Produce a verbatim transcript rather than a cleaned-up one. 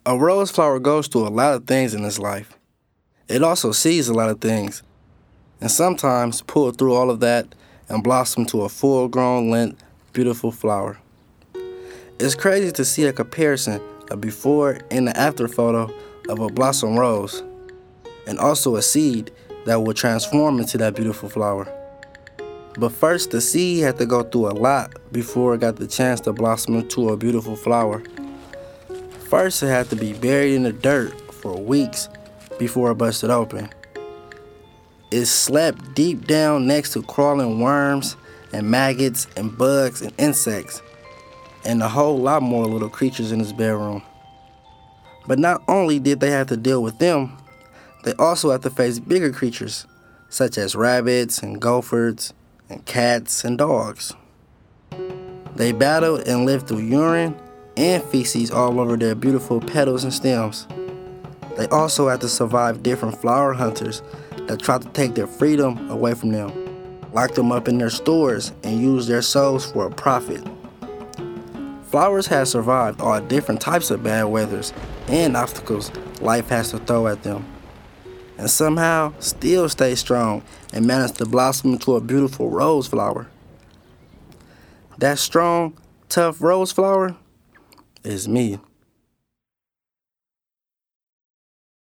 A rose flower goes through a lot of things in its life. It also sees a lot of things, and sometimes pull through all of that and blossom to a full-grown, length, beautiful flower. It's crazy to see a comparison of before and the after photo of a blossom rose, and also a seed that will transform into that beautiful flower. But first, the seed had to go through a lot before it got the chance to blossom into a beautiful flower. First, it had to be buried in the dirt for weeks before it busted open. It slept deep down next to crawling worms and maggots and bugs and insects, and a whole lot more little creatures in its bedroom. But not only did they have to deal with them, they also had to face bigger creatures, such as rabbits and gophers and cats and dogs. They battled and lived through urine and feces all over their beautiful petals and stems. They also had to survive different flower hunters that tried to take their freedom away from them, lock them up in their stores, and use their souls for a profit. Flowers have survived all different types of bad weathers and obstacles life has to throw at them, and somehow still stay strong and manage to blossom into a beautiful rose flower. That strong, tough rose flower is me.